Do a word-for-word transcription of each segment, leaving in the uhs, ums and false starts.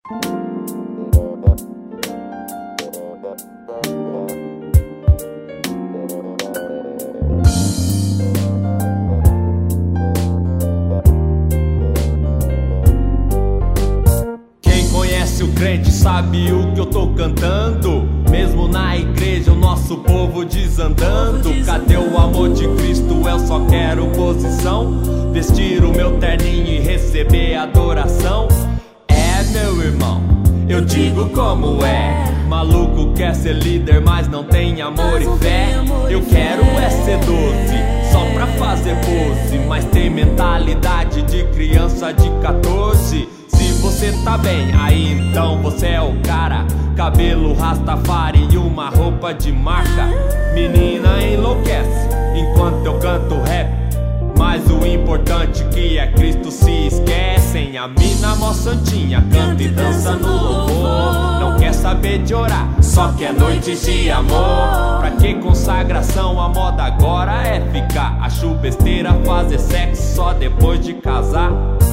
O crente sabe o que eu tô cantando. Mesmo na igreja o nosso povo desandando. Cadê o amor de Cristo? Eu só quero posição, vestir o meu terninho e receber adoração. É, meu irmão, eu digo como é. Maluco quer ser líder, mas não tem amor e fé. Eu quero é ser doce, só pra fazer pose, mas tem mentalidade de criança de quatorze. Se você tá bem, aí então você é o cara. Cabelo rastafari e uma roupa de marca. Menina enlouquece enquanto eu canto rap, mas o importante que é Cristo se esquecem. A mina mó santinha canta e dança no louvor. Não quer saber de orar, só quer noites de amor. Pra que consagração? A moda agora é ficar. Acho besteira fazer sexo só depois de casar.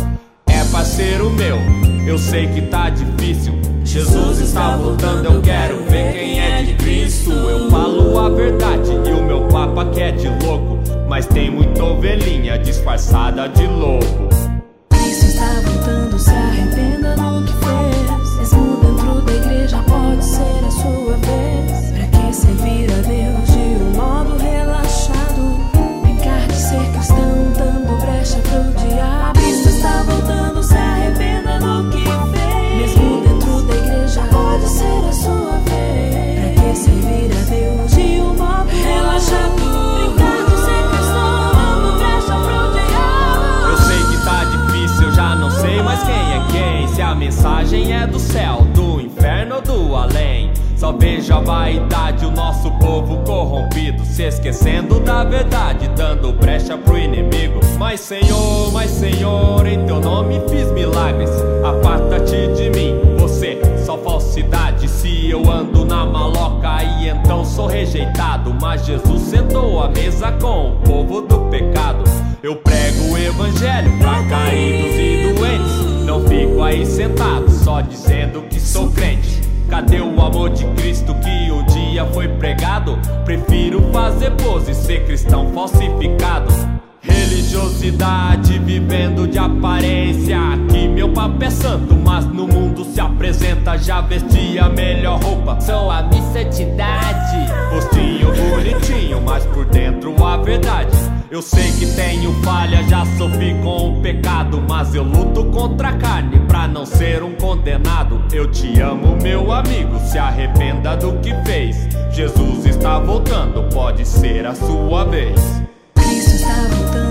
É parceiro meu, eu sei que tá difícil. Jesus está voltando, eu quero ver quem é de Cristo. Eu falo a verdade e o meu papa que é de louco, mas tem muita ovelhinha disfarçada de lobo. Cristo está voltando, se arrependa no que fez. Mesmo dentro da igreja pode ser a sua vez. Pra que servir a Deus de um modo relaxado? Brincar de ser cristão dando brecha pro diabo. Cristo está voltando, se arrependa no que fez. Mesmo dentro da igreja pode ser a sua vez. Pra que servir a Deus de um modo relaxado? Brincar de ser cristão dando brecha pro diabo. Eu sei que tá difícil, eu já não sei mais quem é quem. Se a mensagem é do céu, do inferno ou do além. Só vejo a vaidade, o nosso povo corrompido, se esquecendo da verdade, dando brecha pro inimigo. Mas Senhor, mas Senhor, em teu nome fiz milagres. Aparta-te de mim, você, só falsidade. Se eu ando na maloca, aí então sou rejeitado. Mas Jesus sentou à mesa com o povo do pecado. Eu prego o evangelho pra caídos e doentes. Não fico aí sentado, só dizendo que sou crente. Cadê o amor de Cristo que um dia foi pregado? Prefiro fazer pose e ser cristão falsificado. Religiosidade vivendo de aparência. Aqui meu papo é santo, mas no mundo se apresenta. Já vesti a melhor roupa, sou a minha santidade. Rostinho bonitinho, mas por dentro a verdade. Eu sei que tenho falha, já sofri com o pecado, mas eu luto contra a carne pra não ser um condenado. Eu te amo, meu amigo, se arrependa do que fez. Jesus está voltando, pode ser a sua vez. Cristo está voltando.